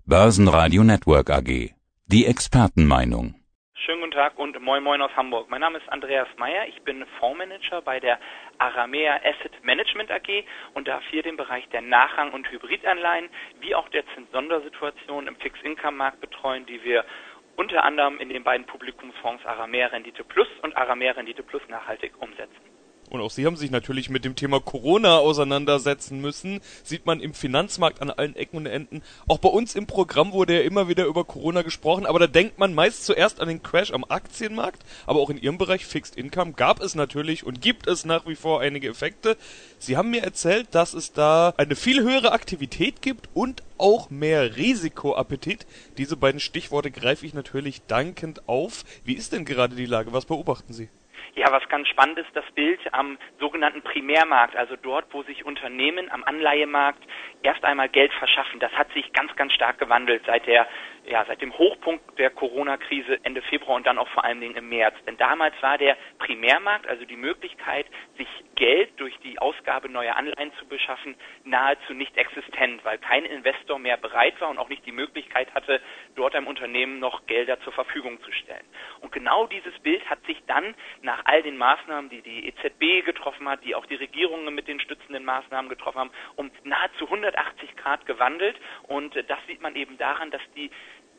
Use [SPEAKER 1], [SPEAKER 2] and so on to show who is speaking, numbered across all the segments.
[SPEAKER 1] Börsenradio Network AG. Die Expertenmeinung.
[SPEAKER 2] Schönen guten Tag und moin moin aus Hamburg. Mein Name ist Andreas Meyer, ich bin Fondsmanager bei der Aramea Asset Management AG und darf hier den Bereich der Nachrang- und Hybridanleihen wie auch der Zinssondersituation im Fixed-Income-Markt betreuen, die wir unter anderem in den beiden Publikumsfonds Aramea Rendite Plus und Aramea Rendite Plus nachhaltig umsetzen.
[SPEAKER 3] Und auch Sie haben sich natürlich mit dem Thema Corona auseinandersetzen müssen. Sieht man im Finanzmarkt an allen Ecken und Enden. Auch bei uns im Programm wurde ja immer wieder über Corona gesprochen. Aber da denkt man meist zuerst an den Crash am Aktienmarkt. Aber auch in Ihrem Bereich Fixed Income gab es natürlich und gibt es nach wie vor einige Effekte. Sie haben mir erzählt, dass es da eine viel höhere Aktivität gibt und auch mehr Risikoappetit. Diese beiden Stichworte greife ich natürlich dankend auf. Wie ist denn gerade die Lage? Was beobachten Sie?
[SPEAKER 2] Ja, was ganz spannend ist, das Bild am sogenannten Primärmarkt, also dort, wo sich Unternehmen am Anleihemarkt erst einmal Geld verschaffen. Das hat sich ganz, ganz stark gewandelt seit dem Hochpunkt der Corona-Krise Ende Februar und dann auch vor allen Dingen im März. Denn damals war der Primärmarkt, also die Möglichkeit, sich Geld durch die Ausgabe neuer Anleihen zu beschaffen, nahezu nicht existent, weil kein Investor mehr bereit war und auch nicht die Möglichkeit hatte, dort einem Unternehmen noch Gelder zur Verfügung zu stellen. Und genau dieses Bild hat sich dann nach all den Maßnahmen, die die EZB getroffen hat, die auch die Regierungen mit den stützenden Maßnahmen getroffen haben, um nahezu 180 Grad gewandelt. Und das sieht man eben daran, dass die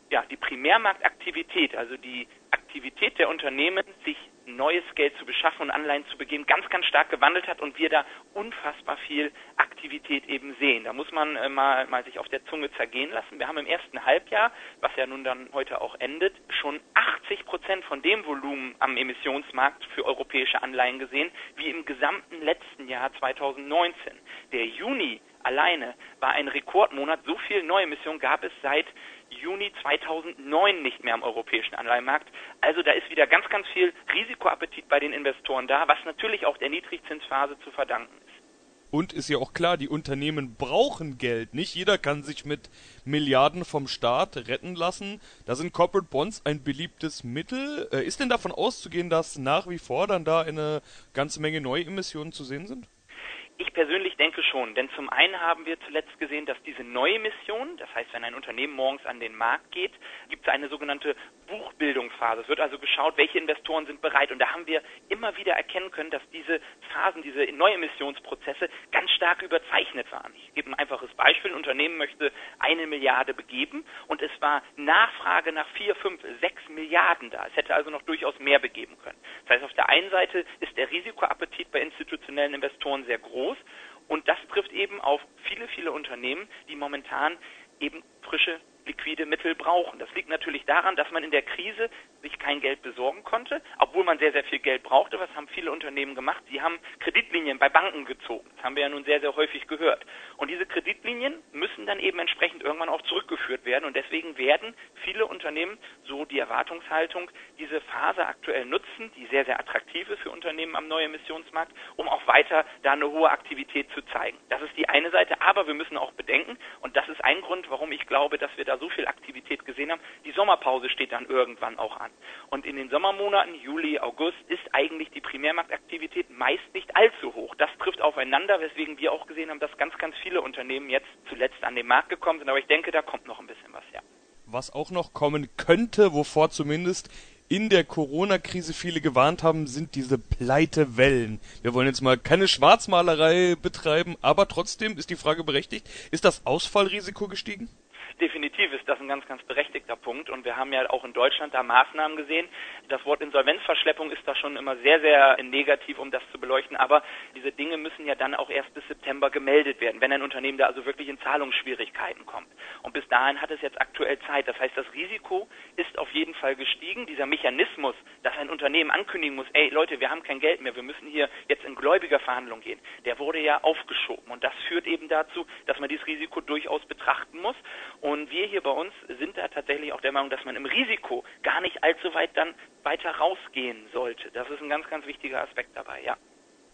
[SPEAKER 2] Primärmarktaktivität, also die Aktivität der Unternehmen, sich neues Geld zu beschaffen und Anleihen zu begeben, ganz, ganz stark gewandelt hat und wir da unfassbar viel Aktivität eben sehen. Da muss man mal sich auf der Zunge zergehen lassen. Wir haben im ersten Halbjahr, was ja nun dann heute auch endet, schon 80% von dem Volumen am Emissionsmarkt für europäische Anleihen gesehen, wie im gesamten letzten Jahr 2019. Der Juni alleine war ein Rekordmonat. So viel Neuemissionen gab es seit Juni 2009 nicht mehr am europäischen Anleihenmarkt. Also da ist wieder ganz, ganz viel Risikoappetit bei den Investoren da, was natürlich auch der Niedrigzinsphase zu verdanken ist.
[SPEAKER 3] Und ist ja auch klar, die Unternehmen brauchen Geld. Nicht jeder kann sich mit Milliarden vom Staat retten lassen. Da sind Corporate Bonds ein beliebtes Mittel. Ist denn davon auszugehen, dass nach wie vor dann da eine ganze Menge Neuemissionen zu sehen sind?
[SPEAKER 2] Ich persönlich denke schon, denn zum einen haben wir zuletzt gesehen, dass diese Neuemission, das heißt, wenn ein Unternehmen morgens an den Markt geht, gibt es eine sogenannte Buchbildungsphase. Es wird also geschaut, welche Investoren sind bereit. Und da haben wir immer wieder erkennen können, dass diese Phasen, diese Neuemissionsprozesse ganz stark überzeichnet waren. Ich gebe ein einfaches Beispiel. Ein Unternehmen möchte 1 Milliarde begeben und es war Nachfrage nach 4, 5, 6 Milliarden da. Es hätte also noch durchaus mehr begeben können. Das heißt, auf der einen Seite ist der Risikoappetit bei institutionellen Investoren sehr groß und das trifft eben auf viele, viele Unternehmen, die momentan eben frische liquide Mittel brauchen. Das liegt natürlich daran, dass man in der Krise sich kein Geld besorgen konnte, obwohl man sehr, sehr viel Geld brauchte. Was haben viele Unternehmen gemacht? Sie haben Kreditlinien bei Banken gezogen. Das haben wir ja nun sehr, sehr häufig gehört. Und diese Kreditlinien müssen dann eben entsprechend irgendwann auch zurückgeführt werden. Und deswegen werden viele Unternehmen, so die Erwartungshaltung, diese Phase aktuell nutzen, die sehr, sehr attraktiv ist für Unternehmen am Neuemissionsmarkt, um auch weiter da eine hohe Aktivität zu zeigen. Das ist die eine Seite, aber wir müssen auch bedenken, und das ist ein Grund, warum ich glaube, dass wir da so viel Aktivität gesehen haben, die Sommerpause steht dann irgendwann auch an. Und in den Sommermonaten, Juli, August, ist eigentlich die Primärmarktaktivität meist nicht allzu hoch. Das trifft aufeinander, weswegen wir auch gesehen haben, dass ganz, ganz viele Unternehmen jetzt zuletzt an den Markt gekommen sind. Aber ich denke, da kommt noch ein bisschen was, ja.
[SPEAKER 3] Was auch noch kommen könnte, wovor zumindest in der Corona-Krise viele gewarnt haben, sind diese Pleitewellen. Wir wollen jetzt mal keine Schwarzmalerei betreiben, aber trotzdem ist die Frage berechtigt, ist das Ausfallrisiko gestiegen?
[SPEAKER 2] Definitiv ist das ein ganz, ganz berechtigter Punkt und wir haben ja auch in Deutschland da Maßnahmen gesehen. Das Wort Insolvenzverschleppung ist da schon immer sehr, sehr negativ, um das zu beleuchten, aber diese Dinge müssen ja dann auch erst bis September gemeldet werden, wenn ein Unternehmen da also wirklich in Zahlungsschwierigkeiten kommt. Und bis dahin hat es jetzt aktuell Zeit. Das heißt, das Risiko ist auf jeden Fall gestiegen. Dieser Mechanismus, dass ein Unternehmen ankündigen muss, ey Leute, wir haben kein Geld mehr, wir müssen hier jetzt in Gläubigerverhandlungen gehen, der wurde ja aufgeschoben und das führt eben dazu, dass man dieses Risiko durchaus betrachten muss. Und wir hier bei uns sind da tatsächlich auch der Meinung, dass man im Risiko gar nicht allzu weit dann weiter rausgehen sollte. Das ist ein ganz, ganz wichtiger Aspekt dabei, ja.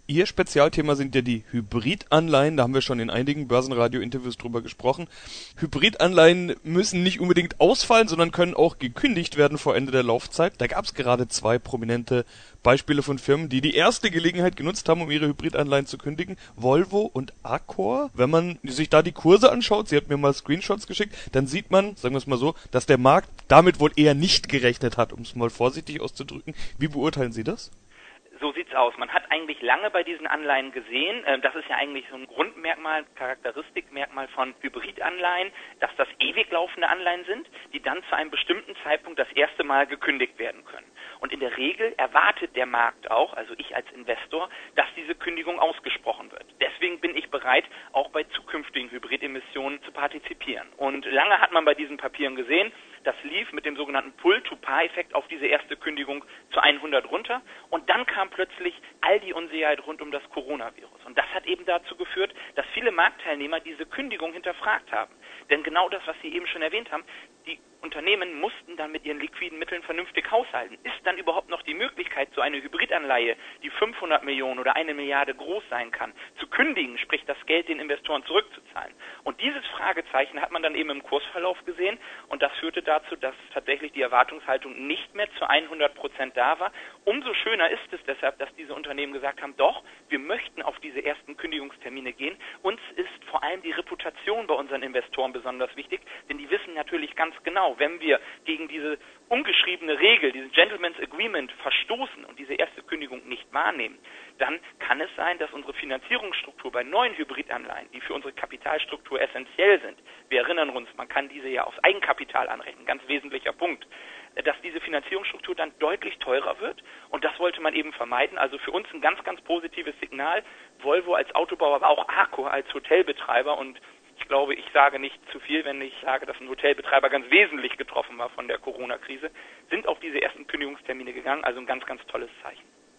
[SPEAKER 3] Ihr Spezialthema sind ja die Hybridanleihen, da haben wir schon in einigen Börsenradio-Interviews drüber gesprochen. Hybridanleihen müssen nicht unbedingt ausfallen, sondern können auch gekündigt werden vor Ende der Laufzeit. Da gab es gerade 2 prominente Beispiele von Firmen, die die erste Gelegenheit genutzt haben, um ihre Hybridanleihen zu kündigen. Volvo und Accor. Wenn man sich da die Kurse anschaut, sie hat mir mal Screenshots geschickt, dann sieht man, sagen wir es mal so, dass der Markt damit wohl eher nicht gerechnet hat, um es mal vorsichtig auszudrücken. Wie beurteilen Sie das?
[SPEAKER 2] So sieht's aus. Man hat eigentlich lange bei diesen Anleihen gesehen, das ist ja eigentlich so ein Grundmerkmal, Charakteristikmerkmal von Hybridanleihen, dass das ewig laufende Anleihen sind, die dann zu einem bestimmten Zeitpunkt das erste Mal gekündigt werden können. Und in der Regel erwartet der Markt auch, also ich als Investor, dass diese Kündigung ausgesprochen wird. Deswegen bin ich bereit, auch bei zukünftigen Hybridemissionen zu partizipieren. Und lange hat man bei diesen Papieren gesehen, das lief mit dem sogenannten Pull-to-Par-Effekt auf diese erste Kündigung zu 100 runter und dann kam plötzlich all die Unsicherheit rund um das Coronavirus. Und das hat eben dazu geführt, dass viele Marktteilnehmer diese Kündigung hinterfragt haben. Denn genau das, was Sie eben schon erwähnt haben, die Unternehmen mussten dann mit ihren liquiden Mitteln vernünftig haushalten. Ist dann überhaupt noch die Möglichkeit, so eine Hybridanleihe, die 500 Millionen oder 1 Milliarde groß sein kann, zu kündigen, sprich das Geld den Investoren zurückzuzahlen? Und dieses Fragezeichen hat man dann eben im Kursverlauf gesehen und das führte dazu, dass tatsächlich die Erwartungshaltung nicht mehr zu 100% da war. Umso schöner ist es deshalb, dass diese Unternehmen gesagt haben, doch, wir möchten auf diese ersten Kündigungstermine gehen. Uns ist vor allem die Reputation bei unseren Investoren besonders wichtig, denn die wissen natürlich ganz genau, wenn wir gegen diese ungeschriebene Regel, diesen Gentleman's Agreement verstoßen und diese erste Kündigung nicht wahrnehmen, dann kann es sein, dass unsere Finanzierungsstruktur bei neuen Hybridanleihen, die für unsere Kapitalstruktur essentiell sind, wir erinnern uns, man kann diese ja aufs Eigenkapital anrechnen, ganz wesentlicher Punkt, dass diese Finanzierungsstruktur dann deutlich teurer wird und das wollte man eben vermeiden. Also für uns ein ganz, ganz positives Signal. Volvo als Autobauer, aber auch Accor als Hotelbetreiber und ich glaube, ich sage nicht zu viel, wenn ich sage, dass ein Hotelbetreiber ganz wesentlich getroffen war von der Corona-Krise, sind auf diese ersten Kündigungstermine gegangen, also ein ganz, ganz tolles Zeichen.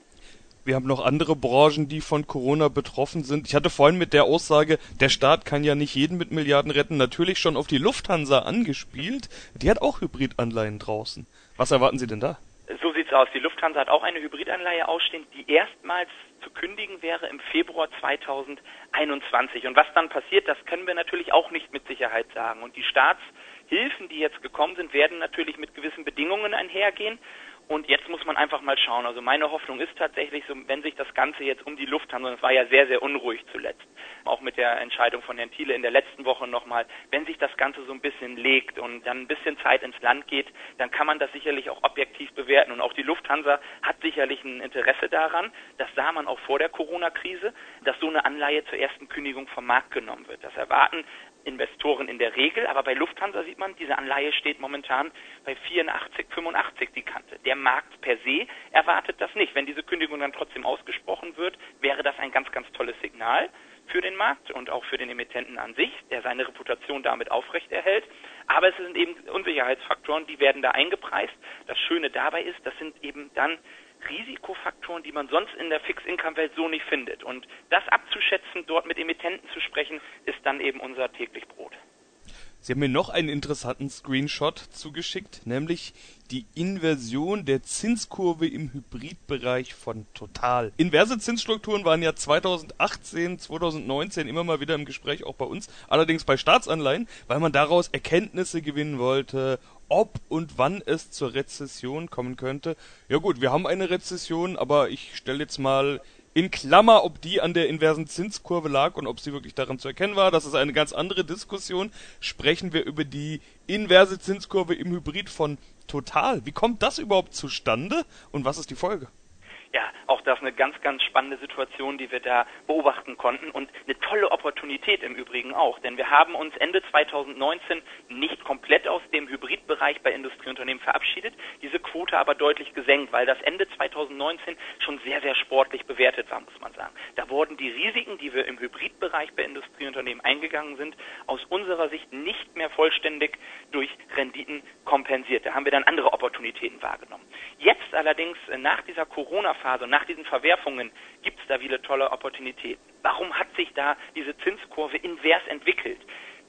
[SPEAKER 3] Wir haben noch andere Branchen, die von Corona betroffen sind. Ich hatte vorhin mit der Aussage, der Staat kann ja nicht jeden mit Milliarden retten, natürlich schon auf die Lufthansa angespielt. Die hat auch Hybridanleihen draußen. Was erwarten Sie denn da?
[SPEAKER 2] So sieht's aus. Die Lufthansa hat auch eine Hybridanleihe ausstehen, die erstmals zu kündigen wäre im Februar 2021. Und was dann passiert, das können wir natürlich auch nicht mit Sicherheit sagen. Und die Staatshilfen, die jetzt gekommen sind, werden natürlich mit gewissen Bedingungen einhergehen. Und jetzt muss man einfach mal schauen. Also meine Hoffnung ist tatsächlich, so, wenn sich das Ganze jetzt um die Lufthansa, das war ja sehr, sehr unruhig zuletzt, auch mit der Entscheidung von Herrn Thiele in der letzten Woche nochmal, wenn sich das Ganze so ein bisschen legt und dann ein bisschen Zeit ins Land geht, dann kann man das sicherlich auch objektiv bewerten. Und auch die Lufthansa hat sicherlich ein Interesse daran, das sah man auch vor der Corona-Krise, dass so eine Anleihe zur ersten Kündigung vom Markt genommen wird. Das erwarten Investoren in der Regel, aber bei Lufthansa sieht man, diese Anleihe steht momentan bei 84, 85 die Kante. Der Markt per se erwartet das nicht. Wenn diese Kündigung dann trotzdem ausgesprochen wird, wäre das ein ganz, ganz tolles Signal für den Markt und auch für den Emittenten an sich, der seine Reputation damit aufrechterhält. Aber es sind eben Unsicherheitsfaktoren, die werden da eingepreist. Das Schöne dabei ist, das sind eben dann Risikofaktoren, die man sonst in der Fixed-Income-Welt so nicht findet. Und das abzuschätzen, dort mit Emittenten zu sprechen, ist dann eben unser täglich Brot.
[SPEAKER 3] Sie haben mir noch einen interessanten Screenshot zugeschickt, nämlich die Inversion der Zinskurve im Hybridbereich von Total. Inverse Zinsstrukturen waren ja 2018, 2019 immer mal wieder im Gespräch, auch bei uns, allerdings bei Staatsanleihen, weil man daraus Erkenntnisse gewinnen wollte, ob und wann es zur Rezession kommen könnte. Ja gut, wir haben eine Rezession, aber ich stelle jetzt mal in Klammer, ob die an der inversen Zinskurve lag und ob sie wirklich daran zu erkennen war. Das ist eine ganz andere Diskussion. Sprechen wir über die inverse Zinskurve im Hybrid von Total. Wie kommt das überhaupt zustande und was ist die Folge?
[SPEAKER 2] Ja, auch das eine ganz, ganz spannende Situation, die wir da beobachten konnten und eine tolle Opportunität im Übrigen auch, denn wir haben uns Ende 2019 nicht komplett aus dem Hybridbereich bei Industrieunternehmen verabschiedet, diese Quote aber deutlich gesenkt, weil das Ende 2019 schon sehr, sehr sportlich bewertet war, muss man sagen. Da wurden die Risiken, die wir im Hybridbereich bei Industrieunternehmen eingegangen sind, aus unserer Sicht nicht mehr vollständig durch Renditen kompensiert. Da haben wir dann andere Opportunitäten wahrgenommen. Jetzt allerdings nach dieser Corona-Phase, nach diesen Verwerfungen, gibt es da wieder tolle Opportunitäten. Warum hat sich da diese Zinskurve invers entwickelt?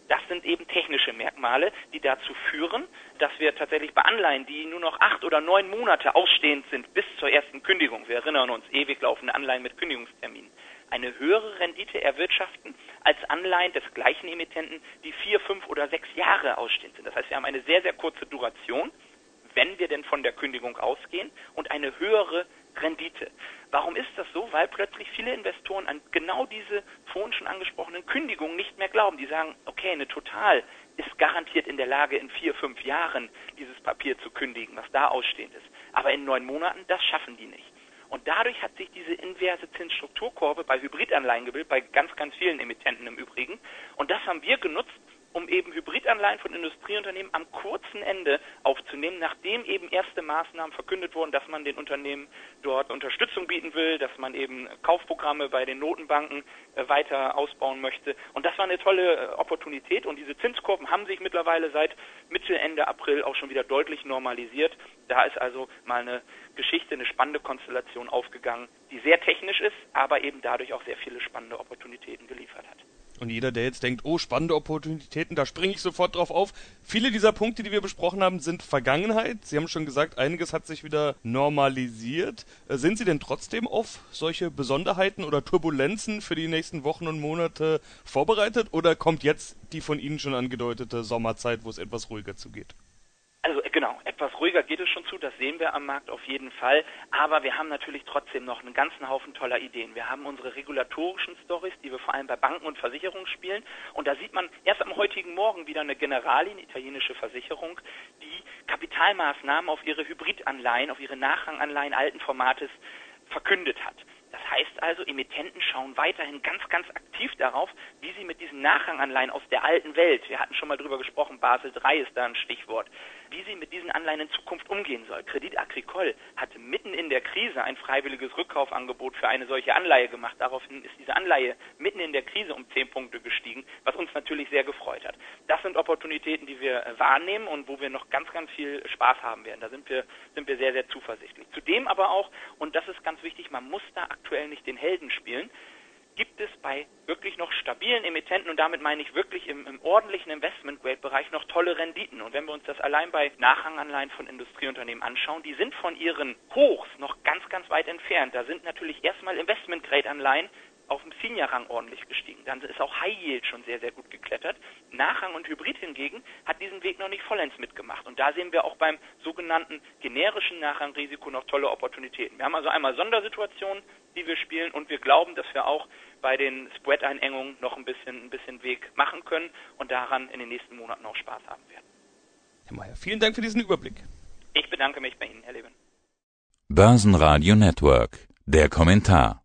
[SPEAKER 2] Das sind eben technische Merkmale, die dazu führen, dass wir tatsächlich bei Anleihen, die nur noch 8 oder 9 Monate ausstehend sind bis zur ersten Kündigung, wir erinnern uns, ewig laufende Anleihen mit Kündigungstermin, eine höhere Rendite erwirtschaften als Anleihen des gleichen Emittenten, die 4, 5 oder 6 Jahre ausstehend sind. Das heißt, wir haben eine sehr, sehr kurze Duration, wenn wir denn von der Kündigung ausgehen, und eine höhere Rendite. Warum ist das so? Weil plötzlich viele Investoren an genau diese vorhin schon angesprochenen Kündigungen nicht mehr glauben. Die sagen, okay, eine Total ist garantiert in der Lage, in 4, 5 Jahren dieses Papier zu kündigen, was da ausstehend ist. Aber in 9 Monaten, das schaffen die nicht. Und dadurch hat sich diese inverse Zinsstrukturkurve bei Hybridanleihen gebildet, bei ganz, ganz vielen Emittenten im Übrigen. Und das haben wir genutzt, um eben Hybridanleihen von Industrieunternehmen am kurzen Ende aufzunehmen, nachdem eben erste Maßnahmen verkündet wurden, dass man den Unternehmen dort Unterstützung bieten will, dass man eben Kaufprogramme bei den Notenbanken weiter ausbauen möchte. Und das war eine tolle Opportunität, und diese Zinskurven haben sich mittlerweile seit Mitte, Ende April auch schon wieder deutlich normalisiert. Da ist also mal eine Geschichte, eine spannende Konstellation aufgegangen, die sehr technisch ist, aber eben dadurch auch sehr viele spannende Opportunitäten geliefert hat.
[SPEAKER 3] Und jeder, der jetzt denkt, oh, spannende Opportunitäten, da springe ich sofort drauf auf. Viele dieser Punkte, die wir besprochen haben, sind Vergangenheit. Sie haben schon gesagt, einiges hat sich wieder normalisiert. Sind Sie denn trotzdem auf solche Besonderheiten oder Turbulenzen für die nächsten Wochen und Monate vorbereitet? Oder kommt jetzt die von Ihnen schon angedeutete Sommerzeit, wo es etwas ruhiger zugeht?
[SPEAKER 2] Also genau, etwas ruhiger geht es schon zu, das sehen wir am Markt auf jeden Fall, aber wir haben natürlich trotzdem noch einen ganzen Haufen toller Ideen. Wir haben unsere regulatorischen Stories, die wir vor allem bei Banken und Versicherungen spielen, und da sieht man erst am heutigen Morgen wieder eine Generali, eine italienische Versicherung, die Kapitalmaßnahmen auf ihre Hybridanleihen, auf ihre Nachranganleihen alten Formates verkündet hat. Das heißt also, Emittenten schauen weiterhin ganz, ganz aktiv darauf, wie sie mit diesen Nachranganleihen aus der alten Welt, wir hatten schon mal drüber gesprochen, Basel III ist da ein Stichwort, wie sie mit diesen Anleihen in Zukunft umgehen soll. Crédit Agricole hatte mitten in der Krise ein freiwilliges Rückkaufangebot für eine solche Anleihe gemacht. Daraufhin ist diese Anleihe mitten in der Krise um 10 Punkte gestiegen, was uns natürlich sehr gefreut hat. Das sind Opportunitäten, die wir wahrnehmen und wo wir noch ganz, ganz viel Spaß haben werden. Da sind wir sehr, sehr zuversichtlich. Zudem aber auch, und das ist ganz wichtig, man muss da aktuell nicht den Helden spielen, gibt es bei wirklich noch stabilen Emittenten, und damit meine ich wirklich im ordentlichen Investment-Grade-Bereich, noch tolle Renditen. Und wenn wir uns das allein bei Nachranganleihen von Industrieunternehmen anschauen, die sind von ihren Hochs noch ganz, ganz weit entfernt. Da sind natürlich erstmal Investment-Grade-Anleihen auf dem Senior-Rang ordentlich gestiegen. Dann ist auch High Yield schon sehr, sehr gut geklettert. Nachrang und Hybrid hingegen hat diesen Weg noch nicht vollends mitgemacht. Und da sehen wir auch beim sogenannten generischen Nachrangrisiko noch tolle Opportunitäten. Wir haben also einmal Sondersituationen, die wir spielen, und wir glauben, dass wir auch bei den Spread-Einengungen noch ein bisschen Weg machen können und daran in den nächsten Monaten auch Spaß haben werden.
[SPEAKER 3] Herr Mayer, vielen Dank für diesen Überblick.
[SPEAKER 2] Ich bedanke mich bei Ihnen, Herr Leben.
[SPEAKER 1] Börsenradio Network. Der Kommentar.